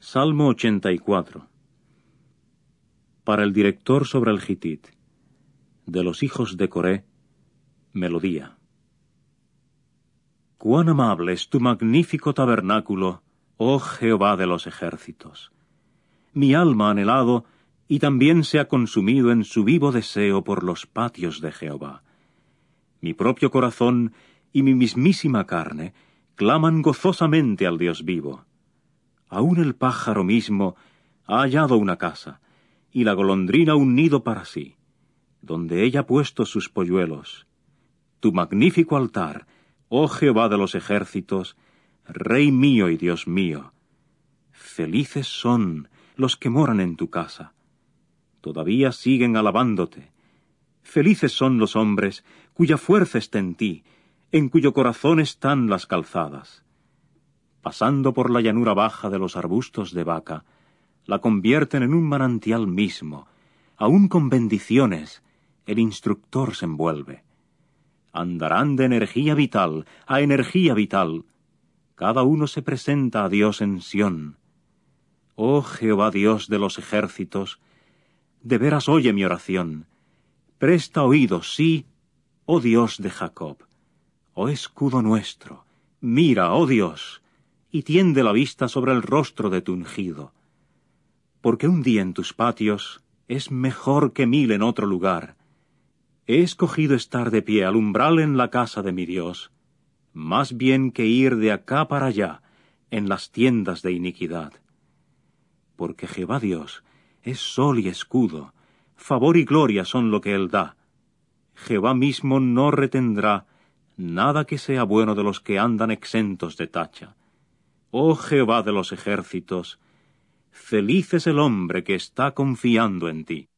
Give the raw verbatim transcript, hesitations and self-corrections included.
Salmo ochenta y cuatro. Para el director sobre el Gitit, de los hijos de Coré, melodía. Cuán amable es tu magnífico tabernáculo, oh Jehová de los ejércitos. Mi alma ha anhelado y también se ha consumido en su vivo deseo por los patios de Jehová. Mi propio corazón y mi mismísima carne claman gozosamente al Dios vivo. Aún el pájaro mismo ha hallado una casa, y la golondrina un nido para sí, donde ella ha puesto sus polluelos. Tu magnífico altar, oh Jehová de los ejércitos, Rey mío y Dios mío. Felices son los que moran en tu casa. Todavía siguen alabándote. Felices son los hombres cuya fuerza está en ti, en cuyo corazón están las calzadas. Pasando por la llanura baja de los arbustos de vaca, la convierten en un manantial mismo. Aún con bendiciones, el instructor se envuelve. Andarán de energía vital a energía vital. Cada uno se presenta a Dios en Sión. Oh Jehová Dios de los ejércitos, de veras oye mi oración. Presta oído, sí, oh Dios de Jacob. Oh escudo nuestro, mira, oh Dios, y tiende la vista sobre el rostro de tu ungido. Porque un día en tus patios es mejor que mil en otro lugar. He escogido estar de pie al umbral en la casa de mi Dios, más bien que ir de acá para allá en las tiendas de iniquidad. Porque Jehová Dios es sol y escudo, favor y gloria son lo que él da. Jehová mismo no retendrá nada que sea bueno de los que andan exentos de tacha. Oh Jehová de los ejércitos, feliz es el hombre que está confiando en ti.